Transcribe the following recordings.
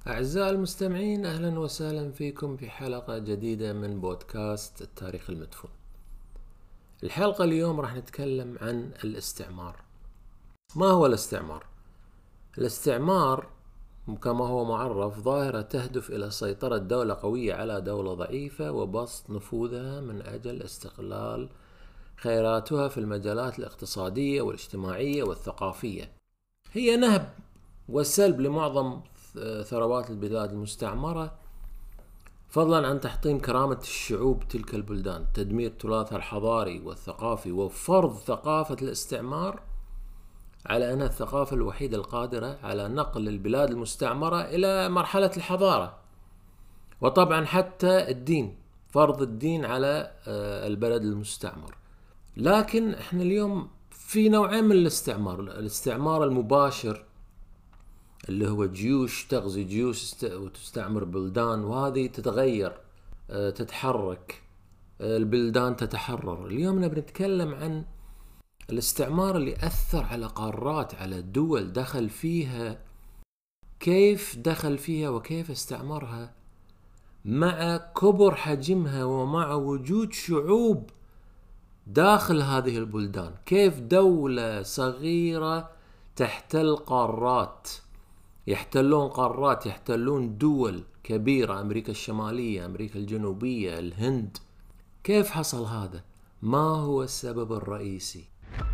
أعزائي المستمعين، أهلا وسهلا فيكم في حلقة جديدة من بودكاست التاريخ المدفون. الحلقة اليوم راح نتكلم عن الاستعمار. ما هو الاستعمار؟ الاستعمار كما هو معرف ظاهرة تهدف إلى سيطرة دولة قوية على دولة ضعيفة وبسط نفوذها من أجل استغلال خيراتها في المجالات الاقتصادية والاجتماعية والثقافية. هي نهب وسلب لمعظم ثروات البلاد المستعمرة، فضلا عن تحطيم كرامة الشعوب تلك البلدان، تدمير تراثها الحضاري والثقافي، وفرض ثقافة الاستعمار على أنها الثقافة الوحيدة القادرة على نقل البلاد المستعمرة إلى مرحلة الحضارة. وطبعا حتى الدين، فرض الدين على البلد المستعمر. لكن احنا اليوم في نوعين من الاستعمار المباشر اللي هو جيوش تغزي جيوش وتستعمر بلدان، وهذه تتغير، تتحرك، البلدان تتحرر. اليوم نبي نتكلم عن الاستعمار اللي أثر على قارات، على دول، دخل فيها، كيف دخل فيها وكيف استعمرها مع كبر حجمها ومع وجود شعوب داخل هذه البلدان. كيف دولة صغيرة تحتل قارات، يحتلون قارات، يحتلون دول كبيرة، أمريكا الشمالية، أمريكا الجنوبية، الهند. كيف حصل هذا؟ ما هو السبب الرئيسي؟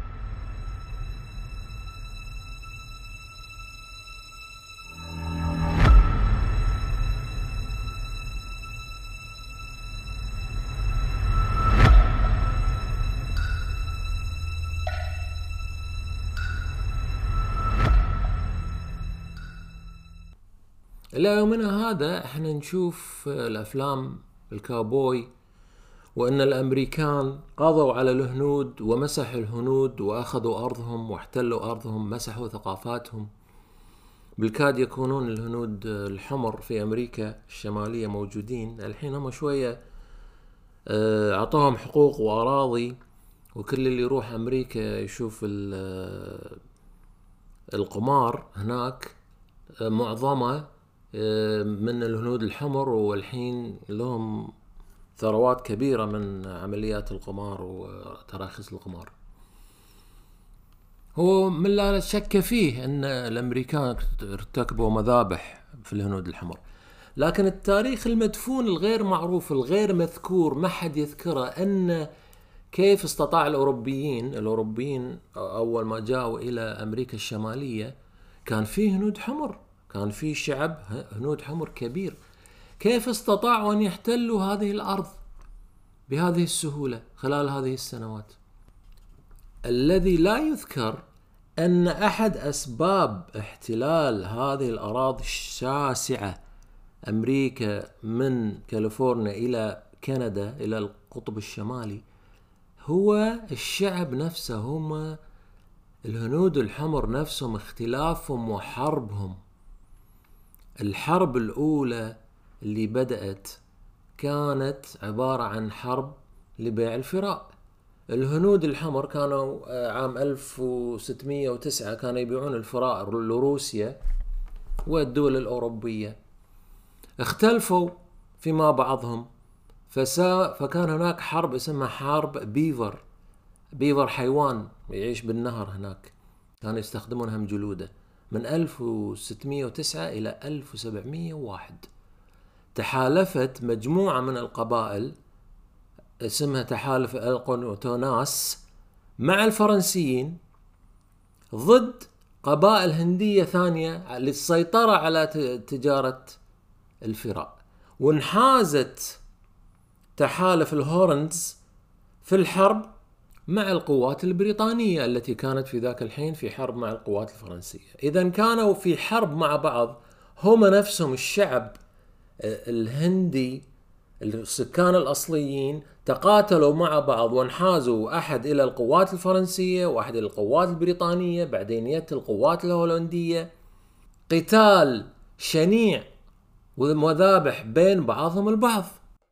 إلى يومنا هذا احنا نشوف الأفلام الكاوبوي، وأن الأمريكان قضوا على الهنود ومسحوا الهنود وأخذوا أرضهم واحتلوا أرضهم، مسحوا ثقافاتهم. بالكاد يكونون الهنود الحمر في أمريكا الشمالية موجودين الحين، هم شوية أعطوهم حقوق وأراضي، وكل اللي يروح أمريكا يشوف القمار هناك معظمه من الهنود الحمر، والحين لهم ثروات كبيرة من عمليات القمار وتراخيص القمار. هو من لا شك فيه أن الأمريكان ارتكبوا مذابح في الهنود الحمر، لكن التاريخ المدفون الغير معروف الغير مذكور ما حد يذكره، أن كيف استطاع الأوروبيين أول ما جاءوا إلى أمريكا الشمالية كان فيه هنود حمر، كان فيه شعب هنود حمر كبير. كيف استطاعوا أن يحتلوا هذه الأرض بهذه السهولة خلال هذه السنوات؟ الذي لا يذكر أن أحد أسباب احتلال هذه الأراضي الشاسعة، أمريكا من كاليفورنيا إلى كندا إلى القطب الشمالي، هو الشعب نفسه، هم الهنود الحمر نفسهم، اختلافهم وحربهم. الحرب الأولى اللي بدأت كانت عبارة عن حرب لبيع الفراء. الهنود الحمر كانوا عام 1609 كانوا يبيعون الفراء لروسيا والدول الأوروبية، اختلفوا فيما بعضهم، فكان هناك حرب اسمها حرب بيفر حيوان يعيش بالنهر هناك، كانوا يستخدمونها من جلوده. من 1609 إلى 1701 تحالفت مجموعة من القبائل اسمها تحالف القنوتوناس مع الفرنسيين ضد قبائل هندية ثانية للسيطرة على تجارة الفراء. وانحازت تحالف الهورنز في الحرب مع القوات البريطانية التي كانت في ذاك الحين في حرب مع القوات الفرنسية. إذن كانوا في حرب مع بعض، هم نفسهم الشعب الهندي، السكان الأصليين تقاتلوا مع بعض وانحازوا، أحد إلى القوات الفرنسية وأحد إلى القوات البريطانية، بعدين يت القوات الهولندية، قتال شنيع ومذابح بين بعضهم البعض.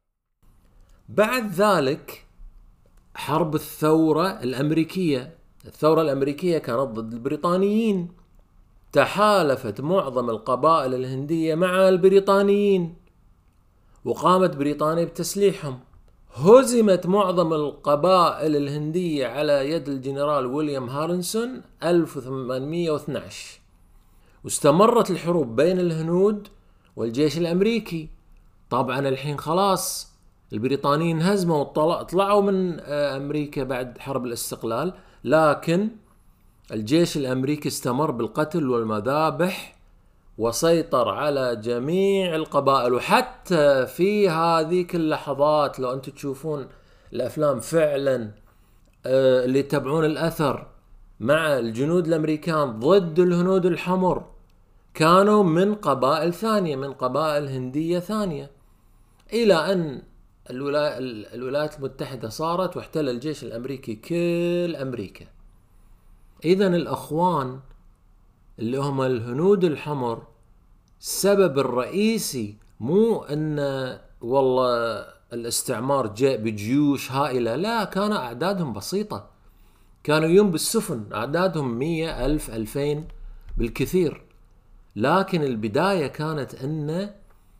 بعد ذلك حرب الثورة الأمريكية كانت ضد البريطانيين، تحالفت معظم القبائل الهندية مع البريطانيين، وقامت بريطانيا بتسليحهم. هزمت معظم القبائل الهندية على يد الجنرال ويليام هارنسون 1812، واستمرت الحروب بين الهنود والجيش الأمريكي. طبعا الحين خلاص البريطانيين انهزموا وطلعوا من أمريكا بعد حرب الاستقلال، لكن الجيش الأمريكي استمر بالقتل والمذابح وسيطر على جميع القبائل. وحتى في هذيك اللحظات لو أنتم تشوفون الأفلام فعلا اللي يتبعون الأثر مع الجنود الأمريكان ضد الهنود الحمر كانوا من قبائل ثانية، من قبائل هندية ثانية، إلى أن الولايات المتحدة صارت واحتل الجيش الأمريكي كل أمريكا. إذن الأخوان اللي هم الهنود الحمر السبب الرئيسي مو أن والله الاستعمار جاء بجيوش هائلة، لا، كان أعدادهم بسيطة، كانوا يوم بالسفن أعدادهم 100 ألف 2000 بالكثير. لكن البداية كانت أن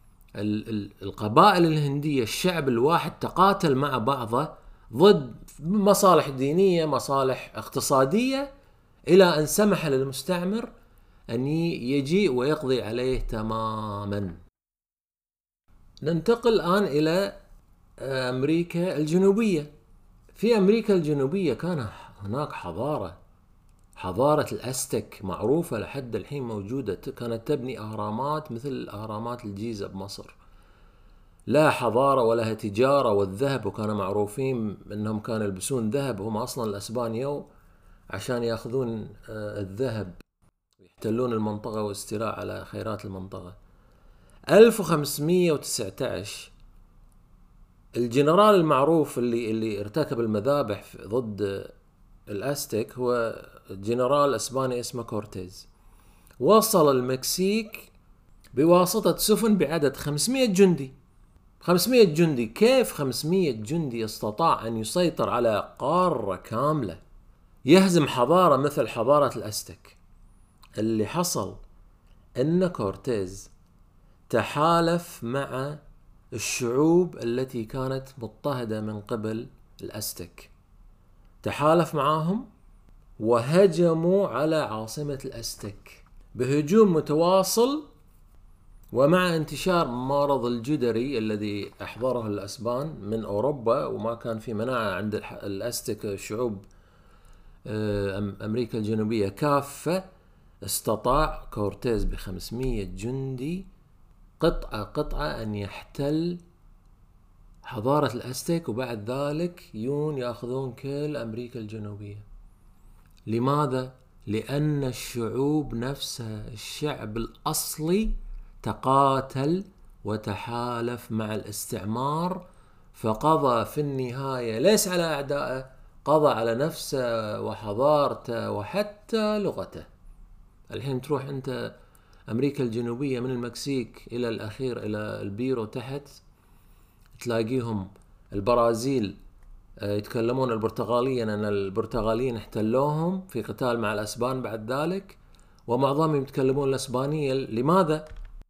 القبائل الهندية الشعب الواحد تقاتل مع بعضه ضد مصالح دينية، مصالح اقتصادية، إلى أن سمح للمستعمر أن يجيء ويقضي عليه تماما. ننتقل الآن إلى أمريكا الجنوبية. في أمريكا الجنوبية كان هناك حضارة الأستك معروفة لحد الحين موجودة، كانت تبني أهرامات مثل أهرامات الجيزة بمصر، لا حضارة ولا تجارة والذهب، وكانوا معروفين أنهم كانوا يلبسون ذهب، هم أصلا الأسبانيو عشان يأخذون الذهب ويحتلون المنطقة واستيلاء على خيرات المنطقة. 1519 الجنرال المعروف اللي ارتكب المذابح ضد الأستك هو جنرال اسباني اسمه كورتيز. وصل المكسيك بواسطة سفن بعدد 500 جندي. 500 جندي، كيف 500 جندي استطاع أن يسيطر على قارة كاملة، يهزم حضارة مثل حضارة الأستك؟ اللي حصل أن كورتيز تحالف مع الشعوب التي كانت مضطهدة من قبل الأستك، تحالف معهم وهجموا على عاصمة الأستك بهجوم متواصل. ومع انتشار مرض الجدري الذي أحضره الأسبان من أوروبا، وما كان في مناعة عند الأستك شعوب أمريكا الجنوبية كافة، استطاع كورتيز ب500 جندي قطعة أن يحتل حضارة الأستك، وبعد ذلك يأخذون كل أمريكا الجنوبية. لماذا؟ لأن الشعوب نفسها، الشعب الأصلي تقاتل وتحالف مع الاستعمار، فقضى في النهاية ليس على أعدائه، قضى على نفسه وحضارته وحتى لغته. الحين تروح أنت أمريكا الجنوبية من المكسيك إلى الأخير إلى البيرو تحت، تلاقيهم البرازيل يتكلمون البرتغالية، لأن البرتغاليين احتلوهم في قتال مع الأسبان بعد ذلك، ومعظمهم يتكلمون الأسبانية. لماذا؟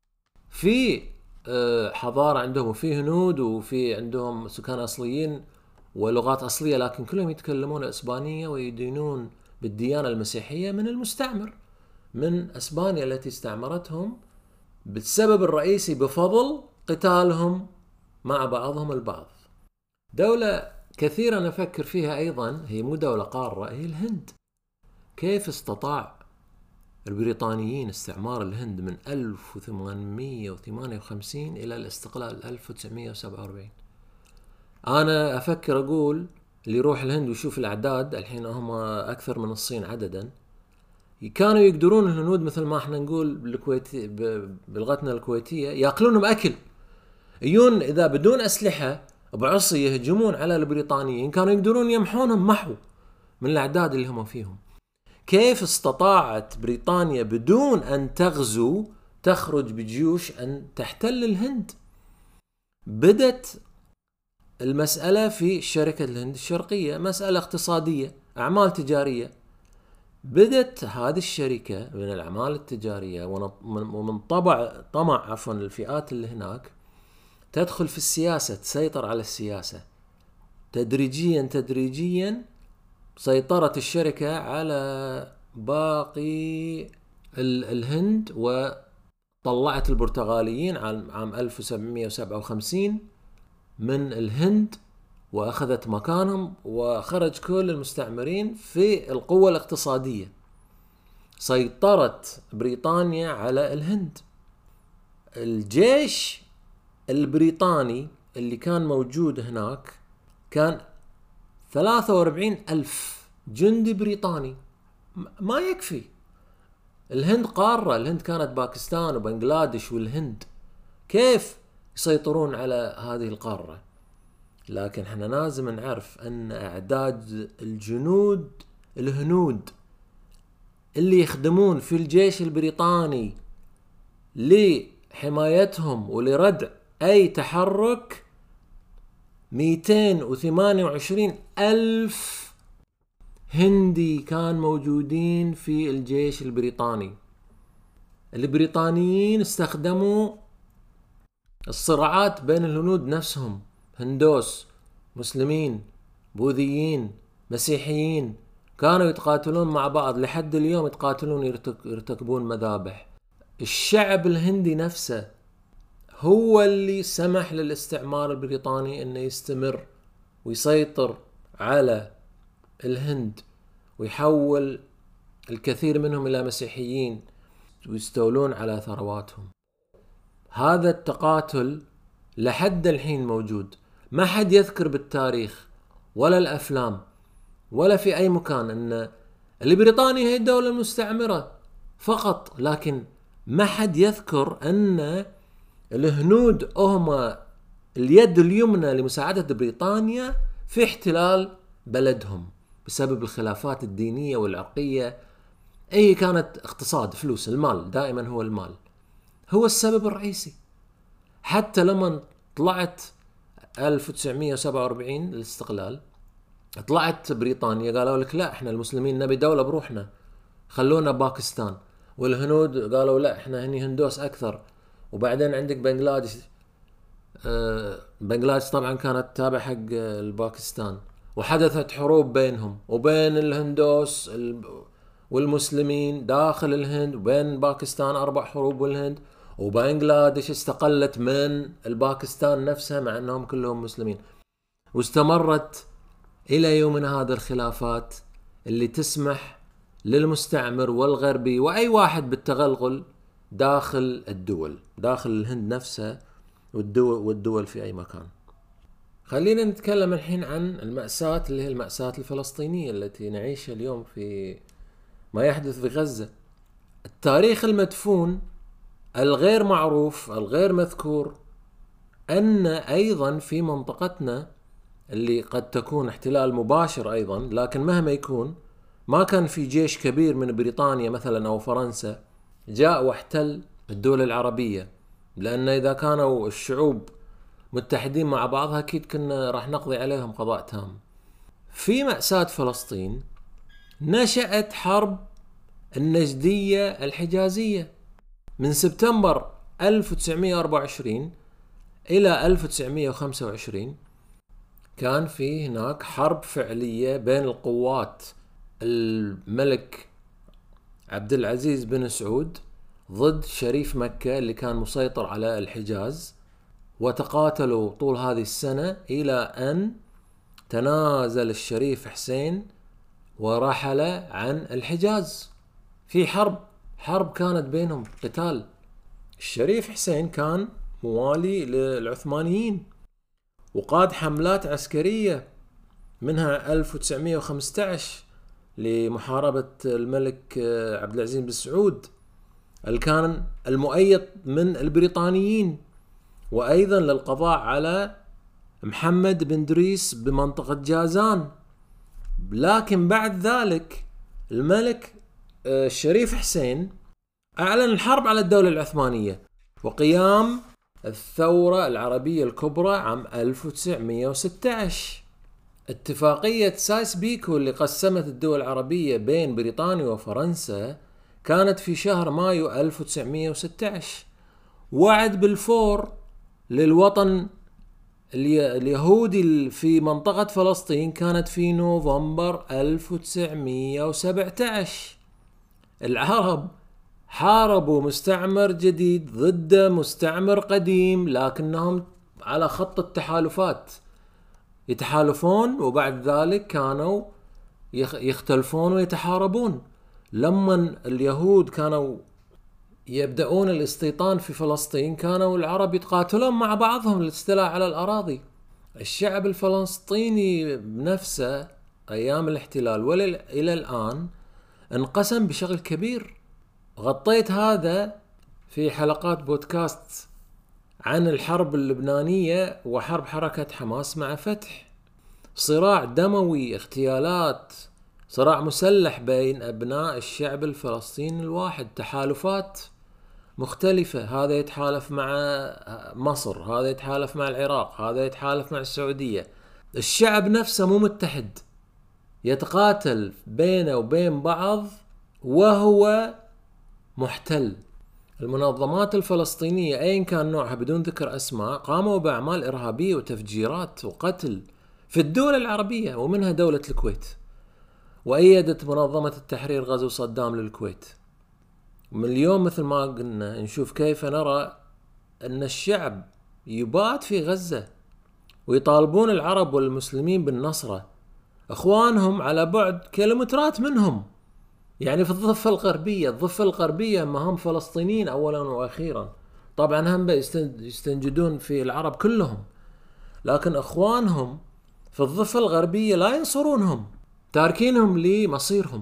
في حضارة عندهم، وفي هنود، وفي عندهم سكان أصليين ولغات أصلية، لكن كلهم يتكلمون الإسبانية ويدينون بالديانة المسيحية من المستعمر، من أسبانيا التي استعمرتهم، بالسبب الرئيسي بفضل قتالهم مع بعضهم البعض. دولة كثيرا نفكر فيها أيضا، هي مو دولة قارة، هي الهند. كيف استطاع البريطانيين استعمار الهند من 1858 إلى الاستقلال 1947؟ أنا أفكر أقول اللي يروح الهند ويشوف الأعداد، الحين هم أكثر من الصين عددا، كانوا يقدرون الهنود مثل ما احنا نقول بلغتنا الكويتية يأكلونهم أكل، يجون إذا بدون أسلحة بعصي يهجمون على البريطانيين، كانوا يقدرون يمحونهم محو من الأعداد اللي هم فيهم. كيف استطاعت بريطانيا بدون أن تغزو تخرج بجيوش أن تحتل الهند؟ بدت المسألة في شركة الهند الشرقية، مسألة اقتصادية، أعمال تجارية. بدت هذه الشركة من الأعمال التجارية ومن طمع الفئات اللي هناك تدخل في السياسة، تسيطر على السياسة. تدريجيا سيطرت الشركة على باقي الهند، وطلعت البرتغاليين عام 1757 من الهند وأخذت مكانهم، وخرج كل المستعمرين في القوة الاقتصادية. سيطرت بريطانيا على الهند. الجيش البريطاني اللي كان موجود هناك كان 43,000 جندي بريطاني. ما يكفي. الهند قارة، الهند كانت باكستان وبنغلاديش والهند، كيف يسيطرون على هذه القارة؟ لكن احنا لازم نعرف ان اعداد الجنود الهنود اللي يخدمون في الجيش البريطاني لحمايتهم ولردع اي تحرك 228,000 هندي كان موجودين في الجيش البريطاني. البريطانيين استخدموا الصراعات بين الهنود نفسهم، هندوس، مسلمين، بوذيين، مسيحيين، كانوا يتقاتلون مع بعض لحد اليوم، يتقاتلون، يرتكبون مذابح. الشعب الهندي نفسه هو اللي سمح للاستعمار البريطاني انه يستمر ويسيطر على الهند ويحول الكثير منهم الى مسيحيين ويستولون على ثرواتهم. هذا التقاتل لحد الحين موجود. ما حد يذكر بالتاريخ ولا الأفلام ولا في أي مكان أن بريطانيا هي الدولة المستعمرة فقط، لكن ما حد يذكر أن الهنود هم اليد اليمنى لمساعدة بريطانيا في احتلال بلدهم بسبب الخلافات الدينية والعرقية. أي كانت اقتصاد، فلوس، المال، دائما هو المال هو السبب الرئيسي. حتى لما طلعت 1947 الاستقلال، طلعت بريطانيا قالوا لك لا، احنا المسلمين نبي دولة بروحنا، خلونا باكستان. والهنود قالوا لا، احنا هني هندوس اكثر. وبعدين عندك بنغلاديش. بنغلاديش طبعا كانت تابعة حق الباكستان، وحدثت حروب بينهم وبين الهندوس والمسلمين داخل الهند، وبين باكستان 4 حروب والهند، وبنغلاديش استقلت من الباكستان نفسها مع انهم كلهم مسلمين. واستمرت الى يومنا هذا الخلافات اللي تسمح للمستعمر والغربي واي واحد بالتغلغل داخل الدول، داخل الهند نفسها والدول في اي مكان. خلينا نتكلم الحين عن المأساة اللي هي المأساة الفلسطينية التي نعيشها اليوم في ما يحدث في غزة. التاريخ المدفون الغير معروف الغير مذكور أن أيضا في منطقتنا اللي قد تكون احتلال مباشر أيضا، لكن مهما يكون ما كان في جيش كبير من بريطانيا مثلا أو فرنسا جاء واحتل الدول العربية، لأن إذا كانوا الشعوب متحدين مع بعضها أكيد كنا راح نقضي عليهم قضاء تام. في مأساة فلسطين نشأت حرب النجدية الحجازية من سبتمبر 1924 إلى 1925. كان في هناك حرب فعلية بين القوات الملك عبد العزيز بن سعود ضد شريف مكة اللي كان مسيطر على الحجاز، وتقاتلوا طول هذه السنة إلى أن تنازل الشريف حسين ورحل عن الحجاز. في حرب كانت بينهم، قتال. الشريف حسين كان موالي للعثمانيين وقاد حملات عسكرية، منها 1915 لمحاربة الملك عبد العزيز بن سعود اللي كان المؤيد من البريطانيين، وأيضا للقضاء على محمد بن دريس بمنطقة جازان. لكن بعد ذلك الملك الشريف حسين أعلن الحرب على الدولة العثمانية وقيام الثورة العربية الكبرى عام 1916. اتفاقية سايس-بيكو اللي قسمت الدول العربية بين بريطانيا وفرنسا كانت في شهر مايو 1916. وعد بلفور للوطن اليهودي في منطقة فلسطين كانت في نوفمبر 1917. العرب حاربوا مستعمر جديد ضد مستعمر قديم، لكنهم على خط التحالفات، يتحالفون وبعد ذلك كانوا يختلفون ويتحاربون. لما اليهود كانوا يبدأون الاستيطان في فلسطين كانوا العرب يتقاتلون مع بعضهم للاستيلاء على الأراضي. الشعب الفلسطيني بنفسه أيام الاحتلال وإلى الآن انقسم بشكل كبير. غطيت هذا في حلقات بودكاست عن الحرب اللبنانية وحرب حركة حماس مع فتح. صراع دموي، اغتيالات، صراع مسلح بين أبناء الشعب الفلسطيني الواحد، تحالفات مختلفة، هذا يتحالف مع مصر، هذا يتحالف مع العراق، هذا يتحالف مع السعودية. الشعب نفسه مو متحد، يتقاتل بينه وبين بعض وهو محتل. المنظمات الفلسطينية أيا كان نوعها بدون ذكر أسماء قاموا بأعمال إرهابية وتفجيرات وقتل في الدول العربية ومنها دولة الكويت، وأيدت منظمة التحرير غزو صدام للكويت. من اليوم مثل ما قلنا نشوف كيف نرى أن الشعب يبات في غزة ويطالبون العرب والمسلمين بالنصرة، أخوانهم على بعد كيلومترات منهم، يعني في الضفة الغربية. الضفة الغربية ما هم فلسطينيين أولا وأخيرا، طبعا هم يستنجدون في العرب كلهم، لكن أخوانهم في الضفة الغربية لا ينصرونهم، تاركينهم لمصيرهم.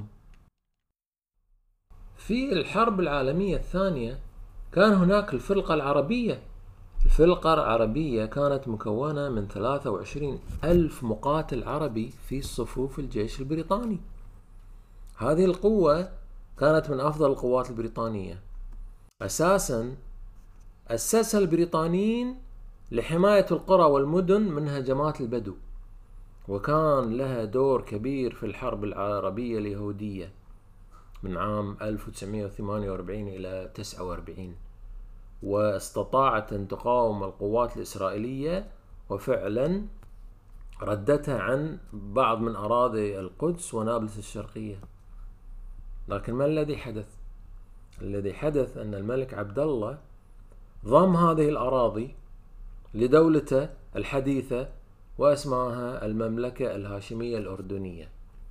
في الحرب العالمية الثانية كان هناك الفرقة العربية. الفرقة العربية كانت مكونة من 23,000 مقاتل عربي في صفوف الجيش البريطاني. هذه القوة كانت من أفضل القوات البريطانية، أساسا أسسها البريطانيين لحماية القرى والمدن من هجمات البدو، وكان لها دور كبير في الحرب العربية اليهودية من عام 1948 إلى 49، واستطاعت أن تقاوم القوات الإسرائيلية وفعلا ردتها عن بعض من أراضي القدس ونابلس الشرقية. لكن ما الذي حدث؟ الذي حدث أن الملك عبد الله ضم هذه الأراضي لدولته الحديثة واسمها المملكة الهاشمية الأردنية.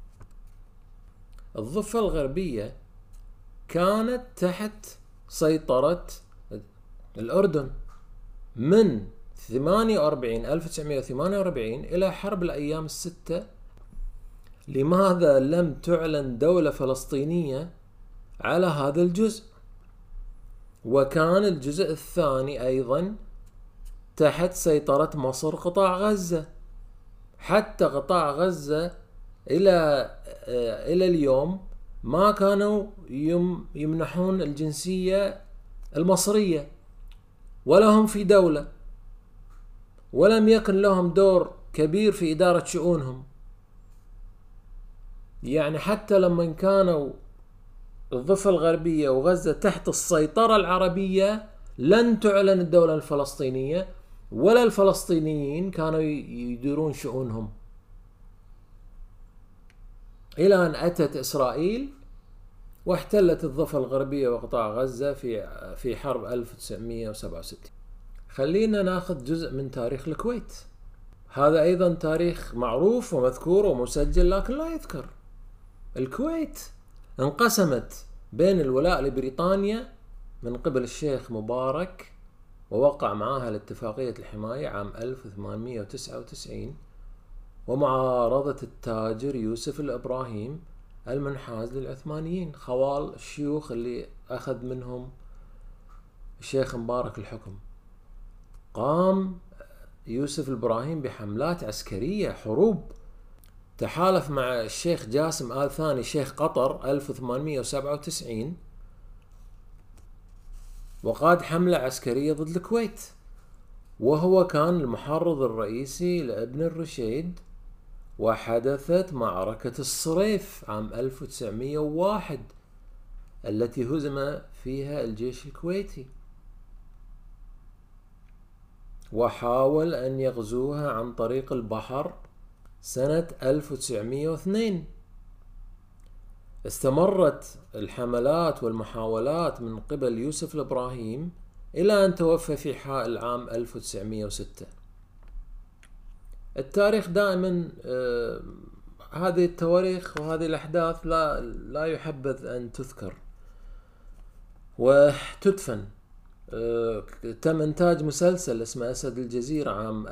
الضفة الغربية كانت تحت سيطرة الأردن من 1948 إلى حرب الأيام الستة. لماذا لم تعلن دولة فلسطينية على هذا الجزء؟ وكان الجزء الثاني أيضا تحت سيطرة مصر، قطاع غزة. حتى قطاع غزة إلى اليوم ما كانوا يمنحون الجنسية المصرية، ولا هم في دولة، ولم يكن لهم دور كبير في إدارة شؤونهم. يعني حتى لما كانوا الضفة الغربية وغزة تحت السيطرة العربية لن تعلن الدولة الفلسطينية، ولا الفلسطينيين كانوا يديرون شؤونهم، إلى أن أتت إسرائيل واحتلت الضفة الغربية وقطاع غزة في حرب 1967. خلينا ناخذ جزء من تاريخ الكويت. هذا أيضا تاريخ معروف ومذكور ومسجل لكن لا يذكر. الكويت انقسمت بين الولاء لبريطانيا من قبل الشيخ مبارك، ووقع معها الاتفاقية الحماية عام 1899، ومعارضة التاجر يوسف الإبراهيم المنحاز للعثمانيين، خوال الشيوخ اللي أخذ منهم الشيخ مبارك الحكم. قام يوسف الإبراهيم بحملات عسكرية، حروب، تحالف مع الشيخ جاسم آل ثاني شيخ قطر 1897، وقاد حملة عسكرية ضد الكويت، وهو كان المحرض الرئيسي لابن الرشيد وحدثت معركة الصريف عام 1901 التي هزم فيها الجيش الكويتي، وحاول أن يغزوها عن طريق البحر سنة 1902. استمرت الحملات والمحاولات من قبل يوسف الإبراهيم إلى أن توفى في حائل عام 1906. التاريخ دائما هذه التواريخ وهذه الأحداث لا يحبذ أن تذكر وتدفن. تم إنتاج مسلسل اسمه أسد الجزيرة عام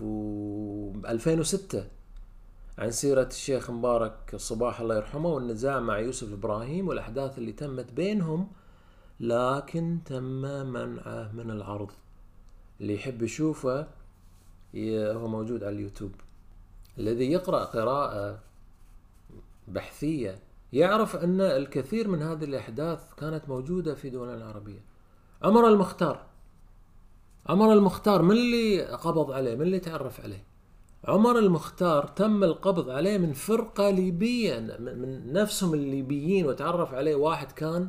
2006 عن سيرة الشيخ مبارك الصباح الله يرحمه والنزاع مع يوسف إبراهيم والأحداث اللي تمت بينهم، لكن تم منعه من العرض. اللي يحب يشوفه هو موجود على اليوتيوب. الذي يقرأ قراءة بحثية يعرف أن الكثير من هذه الأحداث كانت موجودة في دولنا العربية. عمر المختار من اللي قبض عليه؟ من اللي تعرف عليه؟ عمر المختار تم القبض عليه من فرقة ليبية من نفسهم الليبيين، وتعرف عليه واحد كان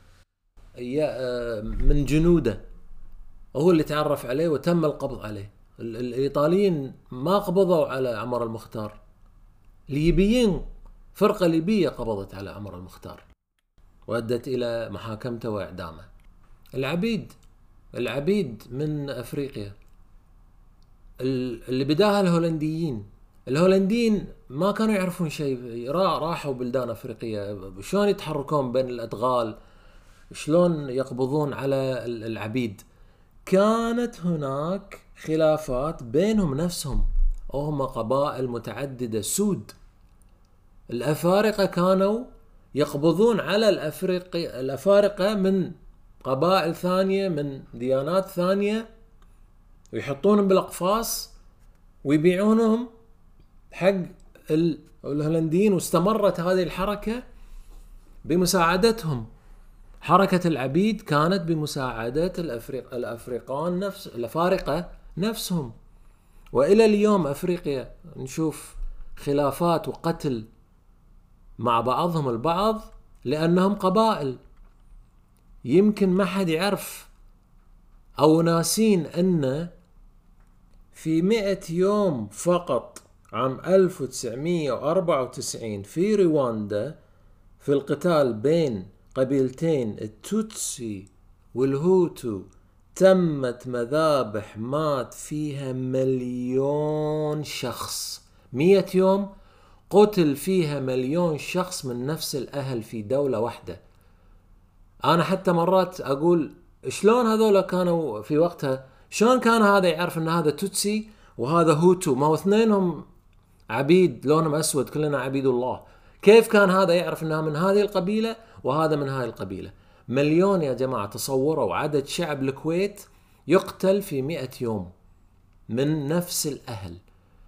من جنوده، هو اللي تعرف عليه وتم القبض عليه. الإيطاليين ما قبضوا على عمر المختار، ليبيين، فرقة ليبية قبضت على عمر المختار وأدت إلى محاكمته وإعدامه. العبيد من أفريقيا اللي بداها الهولنديين ما كانوا يعرفون شيء، راحوا بلدان أفريقية شلون يتحركون بين الأدغال، شلون يقبضون على العبيد. كانت هناك خلافات بينهم نفسهم، وهم قبائل متعددة سود. الأفارقة كانوا يقبضون على الأفارقة من قبائل ثانية من ديانات ثانية ويحطونهم بالأقفاص ويبيعونهم حق الهولنديين. واستمرت هذه الحركة بمساعدتهم. حركة العبيد كانت بمساعدة الأفارقة نفسهم. وإلى اليوم أفريقيا نشوف خلافات وقتل مع بعضهم البعض لأنهم قبائل. يمكن ما حد يعرف أو ناسين أن في 100 يوم فقط عام 1994 في رواندا، في القتال بين قبيلتين التوتسي والهوتو، تمت مذابح مات فيها 1,000,000 شخص. 100 يوم قتل فيها 1,000,000 شخص من نفس الأهل في دولة واحدة. أنا حتى مرات أقول شلون هذولا كانوا في وقتها، شلون كان هذا يعرف أن هذا توتسي وهذا هوتو؟ ما هو اثنينهم عبيد لونهم أسود، كلنا عبيد الله. كيف كان هذا يعرف أنها من هذه القبيلة وهذا من هذه القبيلة؟ 1,000,000 يا جماعة. تصوروا عدد شعب الكويت يقتل في 100 يوم من نفس الأهل.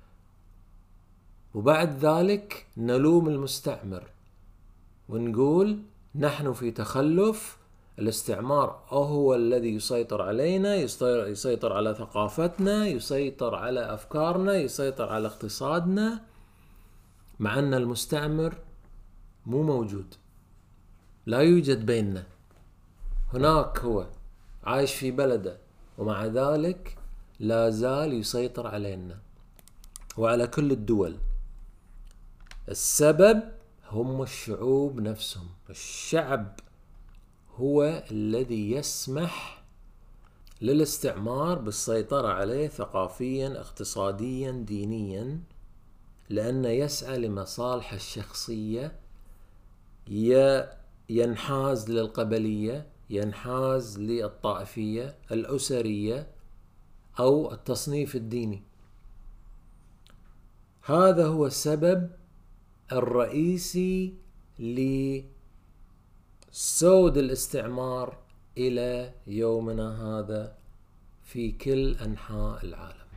وبعد ذلك نلوم المستعمر ونقول نحن في تخلف. الاستعمار هو الذي يسيطر علينا، يسيطر على ثقافتنا، يسيطر على أفكارنا، يسيطر على اقتصادنا، مع أن المستعمر مو موجود، لا يوجد بيننا. هناك هو عايش في بلده، ومع ذلك لا زال يسيطر علينا وعلى كل الدول. السبب هم الشعوب نفسهم. الشعب هو الذي يسمح للاستعمار بالسيطرة عليه ثقافيا، اقتصاديا، دينيا، لأنه يسعى لمصالحه الشخصية، ينحاز للقبلية، ينحاز للطائفية، الأسرية، أو التصنيف الديني. هذا هو السبب الرئيسي لسود الاستعمار إلى يومنا هذا في كل أنحاء العالم.